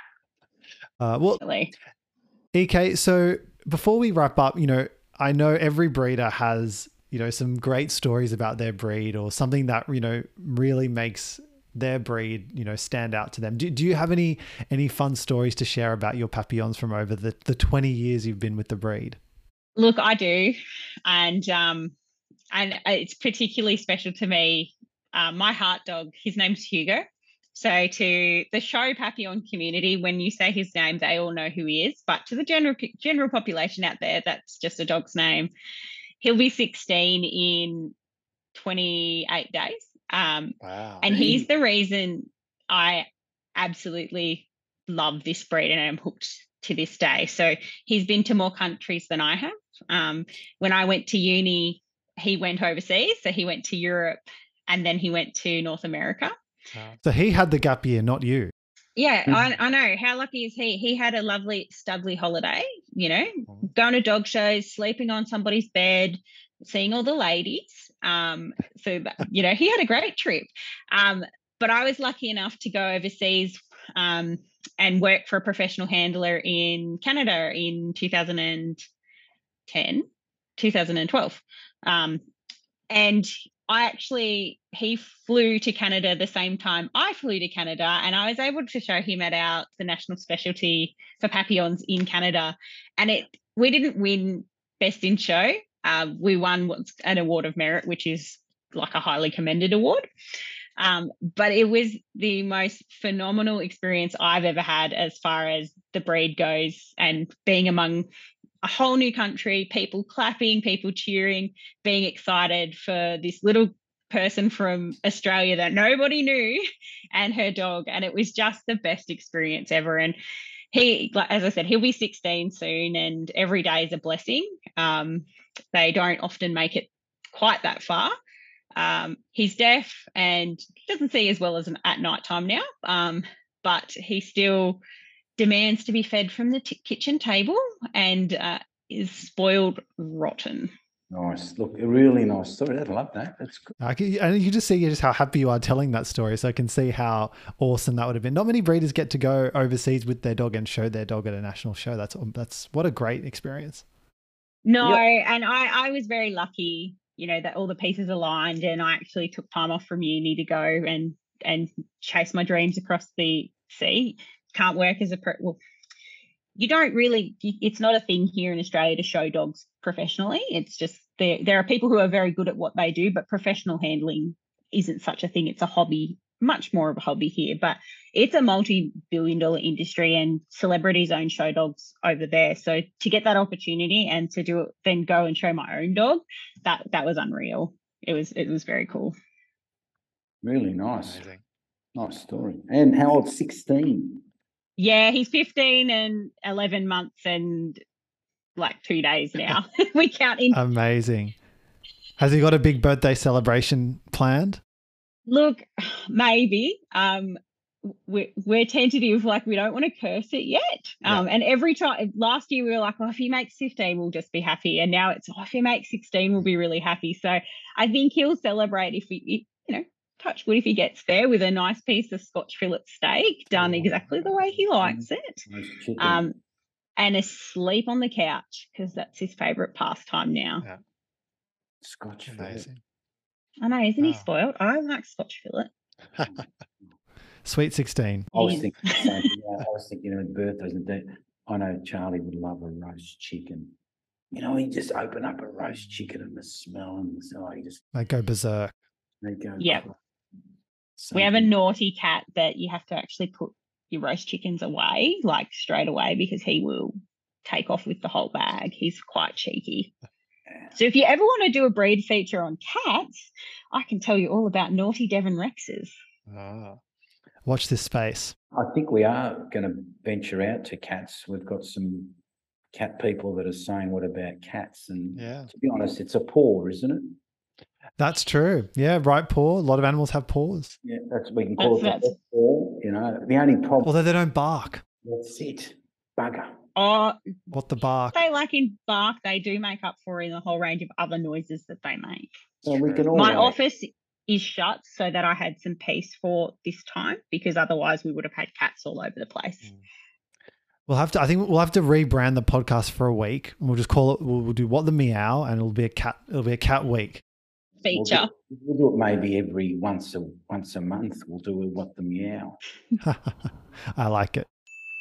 EK, so before we wrap up, I know every breeder has some great stories about their breed or something that, really makes their breed, stand out to them. Do you have any fun stories to share about your Papillons from over the 20 years you've been with the breed? Look, I do. And it's particularly special to me. My heart dog, his name's Hugo. So to the show Papillon community, when you say his name, they all know who he is. But to the general population out there, that's just a dog's name. He'll be 16 in 28 days. Wow. And he's the reason I absolutely love this breed and I'm hooked to this day. So he's been to more countries than I have. When I went to uni, he went overseas. So he went to Europe and then he went to North America. So he had the gap year, not you. Yeah, I know. How lucky is he? He had a lovely Studley holiday, going to dog shows, sleeping on somebody's bed, seeing all the ladies. So, he had a great trip. But I was lucky enough to go overseas and work for a professional handler in Canada in 2012. And he flew to Canada the same time I flew to Canada, and I was able to show him at the national specialty for Papillons in Canada. And we didn't win Best in Show. We won what's an award of merit, which is like a highly commended award. But it was the most phenomenal experience I've ever had as far as the breed goes, and being among a whole new country, people clapping, people cheering, being excited for this little person from Australia that nobody knew and her dog. And it was just the best experience ever. And as I said, he'll be 16 soon, and every day is a blessing. They don't often make it quite that far. He's deaf and doesn't see as well as at night time now, but he still demands to be fed from the kitchen table and is spoiled rotten. Nice. Look, a really nice story. I love that. That's good. And you just see just how happy you are telling that story. So I can see how awesome that would have been. Not many breeders get to go overseas with their dog and show their dog at a national show. That's what a great experience. No, yep. And I was very lucky, that all the pieces aligned, and I actually took time off from uni to go and chase my dreams across the sea. Can't work as you don't really, it's not a thing here in Australia to show dogs professionally. It's just there are people who are very good at what they do, but professional handling isn't such a thing. It's a hobby, much more of a hobby here, but it's a multi-billion-dollar industry, and celebrities own show dogs over there. So to get that opportunity and to do it, then go and show my own dog, that was unreal. It was very cool. Really nice. Amazing. Nice story. And how old? 16? Yeah, he's 15 and 11 months and like 2 days now. We count in. Amazing. Has he got a big birthday celebration planned? Look, maybe. We're tentative, like we don't want to curse it yet. And every time, last year we were like, oh, if he makes 15, we'll just be happy. And now it's, oh, if he makes 16, we'll be really happy. So I think he'll celebrate if touch wood, if he gets there with a nice piece of Scotch fillet steak done exactly the way he likes it. Nice and asleep on the couch, because that's his favourite pastime now. Yeah. Scotch fillet. Amazing. I know, isn't he Wow. spoiled? I like Scotch fillet. Sweet 16. I was Yes. thinking, the same thing. I was thinking of birthdays and that. I know Charlie would love a roast chicken. You just open up a roast chicken and the smell and the smell, you just They go berserk. they go. Yep. So We have a good. naughty cat that you have to actually put your roast chickens away, like straight away, because he will take off with the whole bag. He's quite cheeky. So if you ever want to do a breed feature on cats, I can tell you all about naughty Devon Rexes. Ah. Watch this space. I think we are going to venture out to cats. We've got some cat people that are saying, what about cats? And Yeah. to be honest, it's a paw, isn't it? That's true. Yeah, right paw. A lot of animals have paws. Yeah, we can call That's- it a paw. The only problem, Although they don't bark. that's it, bugger. Oh, What the bark? they like in bark, they do make up for in a whole range of other noises that they make. So we can My always, office is shut so that I had some peace for this time, because otherwise we would have had cats all over the place. I think we'll have to rebrand the podcast for a week. We'll just call it, we'll do What the Meow, and it'll be a cat week. Feature. we'll do it maybe every once a month. We'll do a What the Meow. I like it.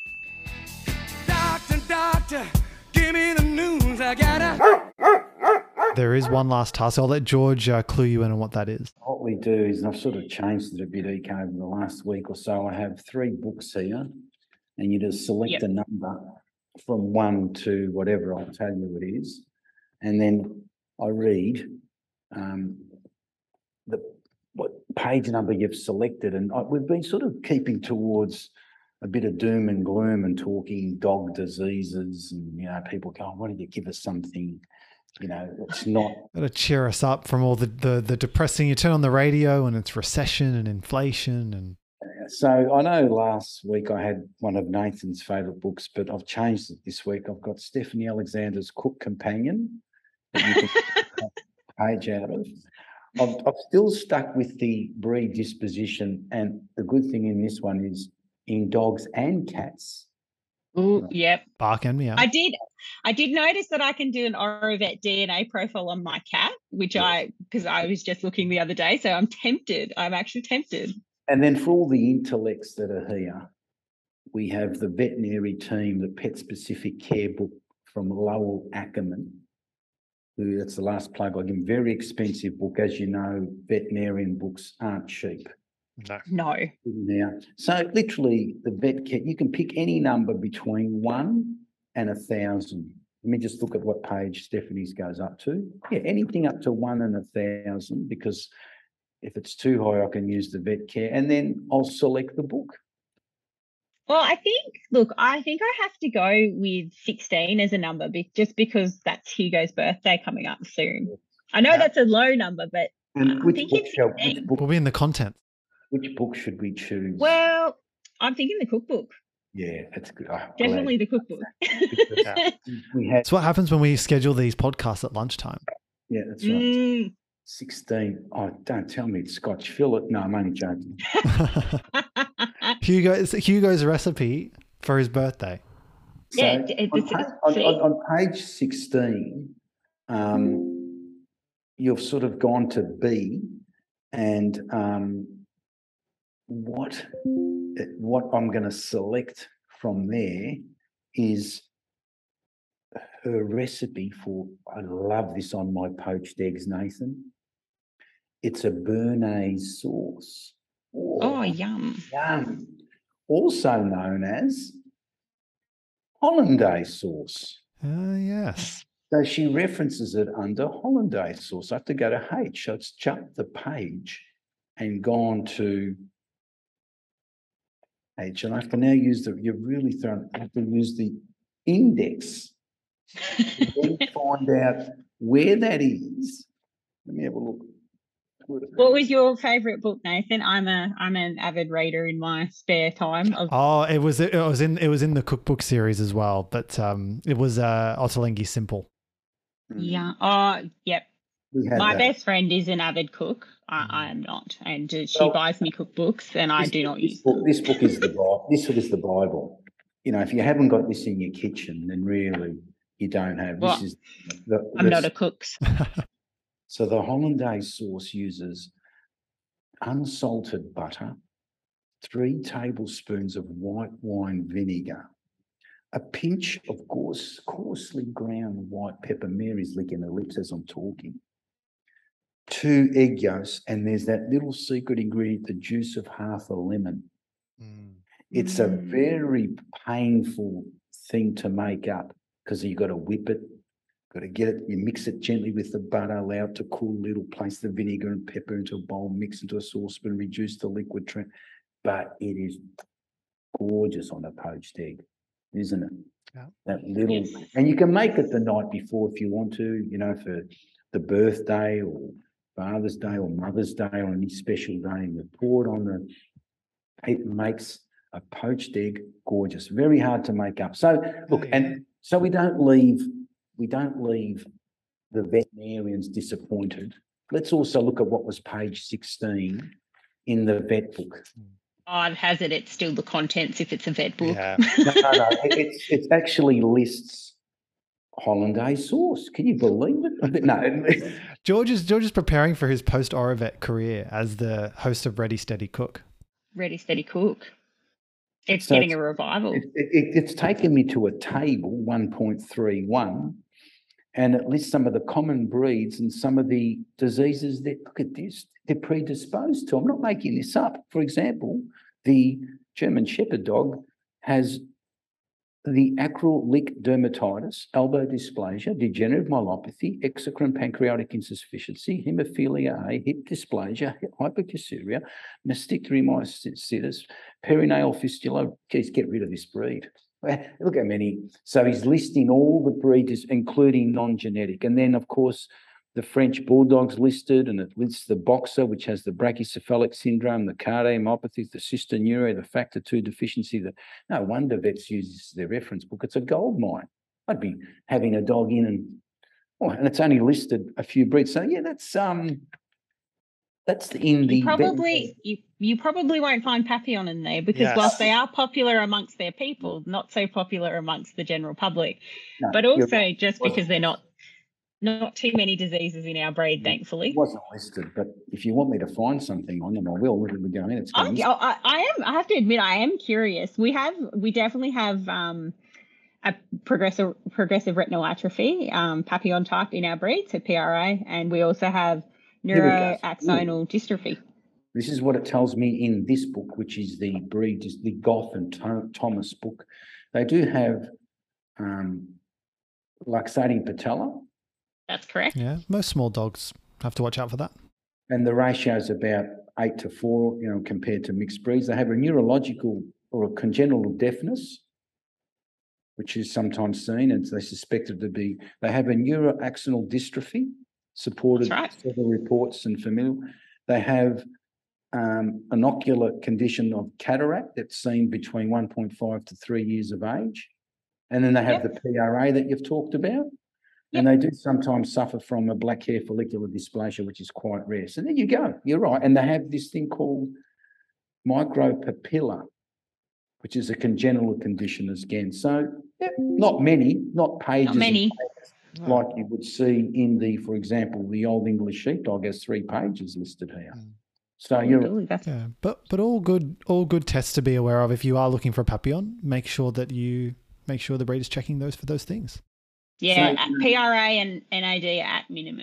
Doctor, give me the news. I gotta. There is one last task. I'll let George clue you in on what that is. What we do is, and I've sort of changed it a bit, EK, over the last week or so. I have 3 books here, and you just select Yep. a number from 1 to whatever. I'll tell you what it is, and then I read what page number you've selected, and we've been sort of keeping towards a bit of doom and gloom and talking dog diseases, and people going, "Why don't you give us something?" It's not. Got to cheer us up from all the depressing. You turn on the radio and it's recession and inflation and So I know last week I had one of Nathan's favourite books, but I've changed it this week. I've got Stephanie Alexander's Cook Companion that you can take a page out of. I've still stuck with the breed disposition, and the good thing in this one is in dogs and cats. Ooh, yep. bark and meow. I did notice that I can do an Orovet DNA profile on my cat, because I was just looking the other day. So I'm tempted. I'm actually tempted. And then for all the intellects that are here, we have the veterinary team, the Pet Specific Care book from Lowell Ackerman, who, that's the last plug I give him, very expensive book. As you know, veterinarian books aren't cheap. No. Now, so literally the vet kit, you can pick any number between 1 and 1,000. Let me just look at what page Stephanie's goes up to. Yeah, anything up to 1 and 1,000, because if it's too high, I can use the vet care, and then I'll select the book. Well, I think I have to go with 16 as a number, just because that's Hugo's birthday coming up soon. I know that's a low number, but And I'm which thinking book, 16. We'll be in the content. which book should we choose? Well, I'm thinking the cookbook. Yeah, that's good. I'm Definitely the cookbook. glad. We had, It's what happens when we schedule these podcasts at lunchtime. yeah, that's right. Mm. 16. Oh, don't tell me it's Scotch fillet. No, I'm only joking. It's Hugo's recipe for his birthday. Yeah, So on page 16, you've sort of gone to B, and what I'm going to select from there is her recipe for, I love this on my poached eggs, Nathan. It's a Béarnaise sauce. Oh, yum. Yum. Also known as hollandaise sauce. Yes. So she references it under hollandaise sauce. I have to go to H. So it's jumped the page and gone to H. And I have to now use I have to use the index to then find out where that is. Let me have a look. What was your favourite book, Nathan? I'm an avid reader in my spare time. Oh, it was in the cookbook series as well, but it was Ottolenghi Simple. Yeah. Oh, yep. My that. best friend is an avid cook. I am not, and she buys me cookbooks, and I do not use them. This book is the Bible. This book is the Bible. You know, if you haven't got this in your kitchen, then really you don't have. Well, this is. I'm not a cook. So the hollandaise sauce uses unsalted butter, 3 tablespoons of white wine vinegar, a pinch of coarsely ground white pepper. Mary's licking her lips as I'm talking. 2 egg yolks, and there's that little secret ingredient, the juice of half a lemon. It's a very painful thing to make up because you've got to whip it, got to get it, you mix it gently with the butter, allow it to cool a little, place the vinegar and pepper into a bowl, mix into a saucepan, reduce the liquid. But it is gorgeous on a poached egg, isn't it? Yeah. That little, and you can make it the night before if you want to, you know, for the birthday or Father's Day or Mother's Day or any special day, and you pour it on it makes a poached egg gorgeous. Very hard to make up. So look, and so we don't leave the veterinarians disappointed. Let's also look at what was page 16 in the vet book. I'd hazard it's still the contents if it's a vet book. Yeah. No. It actually lists hollandaise sauce. Can you believe it? No. George is preparing for his post-Oravet career as the host of Ready Steady Cook. Ready Steady Cook. It's getting a revival. It's taken me to a table, 1.31, and it lists some of the common breeds and some of the diseases that, look at this, they're predisposed to. I'm not making this up. For example, the German Shepherd dog has the acral lick dermatitis, elbow dysplasia, degenerative myelopathy, exocrine pancreatic insufficiency, hemophilia A, hip dysplasia, hypercalciuria, mastictomyositis, perineal fistula. Geez, get rid of this breed. Look how many. So he's listing all the breeds, including non-genetic. And then, of course, the French Bulldog's listed, and it lists the Boxer, which has the brachycephalic syndrome, the cardiomyopathies, the cystinuria, the factor 2 deficiency. No wonder vets use this as their reference book. It's a gold mine. I'd be having a dog in and it's only listed a few breeds. So yeah, that's in the you probably won't find Papillon in there because whilst they are popular amongst their people, not so popular amongst the general public. No, but also just because they're not too many diseases in our breed, thankfully. It wasn't listed, but if you want me to find something on them, I will. Where did we go in? I have to admit, I am curious. We definitely have a progressive retinal atrophy, Papillon type in our breed, so PRA, and we also have neuroaxonal dystrophy. This is what it tells me in this book, which is the breed, is the Goff and Thomas book. They do have luxating patella. That's correct. Yeah, most small dogs have to watch out for that. And the ratio is about 8-4, compared to mixed breeds. They have a neurological or a congenital deafness, which is sometimes seen, and they suspected to be. They have a neuroaxonal dystrophy, supported several reports and familial. They have an ocular condition of cataract that's seen between 1.5 to 3 years of age. And then they have the PRA that you've talked about. And they do sometimes suffer from a black hair follicular dysplasia, which is quite rare. So there you go. You're right. And they have this thing called micropapilla, which is a congenital condition again. So not many, not pages. Not many. Like you would see in for example, the Old English Sheepdog has 3 pages listed here. So but all good tests to be aware of if you are looking for a Papillon. Make sure the breed is checking those for those things. Yeah, PRA and NAD at minimum.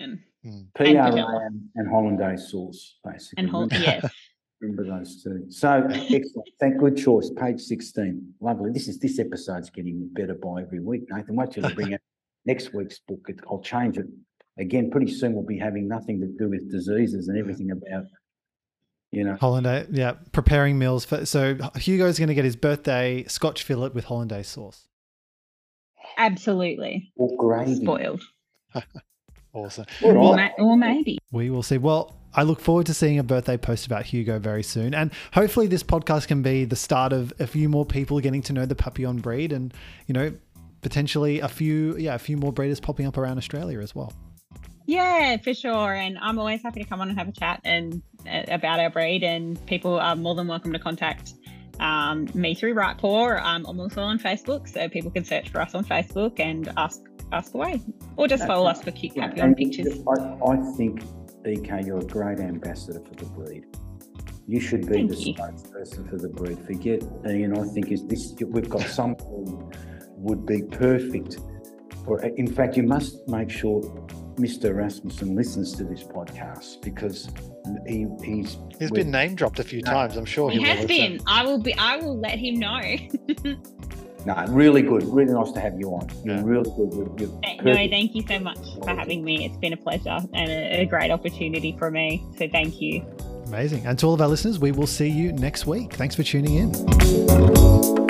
PRA and hollandaise sauce, basically. And yes. Remember those two. So excellent. Thank good choice. Page 16. Lovely. This episode's getting better by every week, Nathan. Wait till I bring out next week's book. I'll change it. Again, pretty soon we'll be having nothing to do with diseases and everything about, hollandaise. Yeah, preparing meals for. So Hugo's going to get his birthday Scotch fillet with hollandaise sauce. Absolutely. Or gravy. Spoiled. Awesome. Or maybe. We will see. Well, I look forward to seeing a birthday post about Hugo very soon. And hopefully this podcast can be the start of a few more people getting to know the Papillon breed and, potentially a few more breeders popping up around Australia as well. Yeah, for sure. And I'm always happy to come on and have a chat and about our breed, and people are more than welcome to contact me through Right Paw. I'm also on Facebook, so people can search for us on Facebook and ask away, or just follow us for cute Papillon pictures. I think, EK, you're a great ambassador for the breed. You should be the spokesperson for the breed. Forget Ian. I think we've got someone who would be perfect. Or in fact, you must make sure Mr. Rasmussen listens to this podcast, because he's been name dropped a few times. I'm sure he has been. I will let him know. No, really good. Really nice to have you on. You're really good. No, thank you so much for having me. It's been a pleasure and a great opportunity for me. So thank you. Amazing. And to all of our listeners, we will see you next week. Thanks for tuning in.